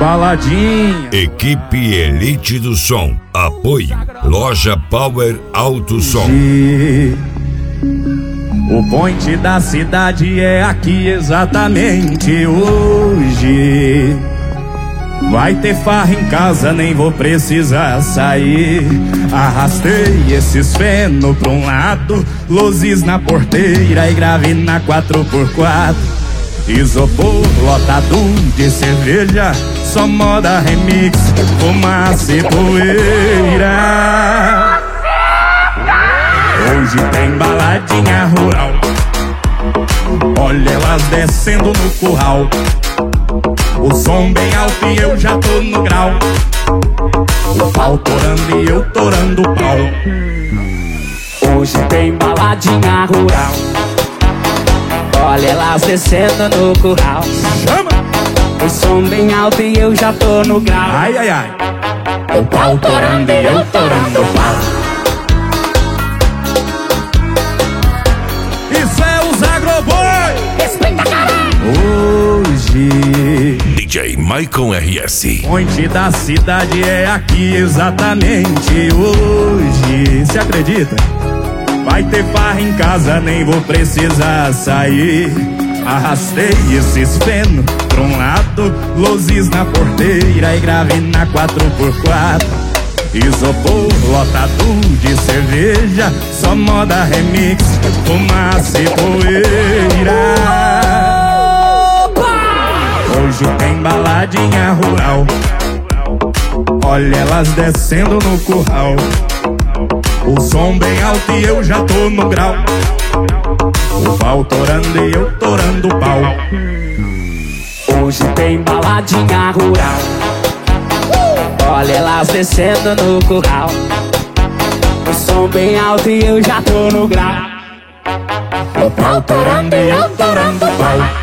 Baladinha. Equipe Elite do Som. Apoio Loja Power Alto Som. O point da cidade é aqui exatamente hoje. Vai ter farra em casa, nem vou precisar sair. Arrastei esses feno pra um lado, luzes na porteira e grave na 4x4. Isopor lotado de cerveja, só moda remix, fumaça e poeira. Hoje tem baladinha rural, olha elas descendo no curral. O som bem alto e eu já tô no grau. O pau torando e eu torando o pau. Hoje tem baladinha rural, olha elas descendo no curral. Chama! O som bem alto e eu já tô no grau. Ai, ai, ai. O pau torando e eu torando o pau. Isso é os Agroboi. Respeita, caralho. Hoje DJ Michael RS. point da cidade é aqui exatamente hoje. Se acredita? Vai ter farra em casa, nem vou precisar sair. Arrastei esses feno pra um lado, luzes na porteira e grave na 4x4. Isopor lotado de cerveja, só moda remix, fumaça e poeira. Hoje tem baladinha rural, olha elas descendo no curral. O som bem alto e eu já tô no grau. O pau torando e eu torando o pau. Hoje tem baladinha rural, olha elas descendo no curral. O som bem alto e eu já tô no grau. O pau torando e eu torando o pau.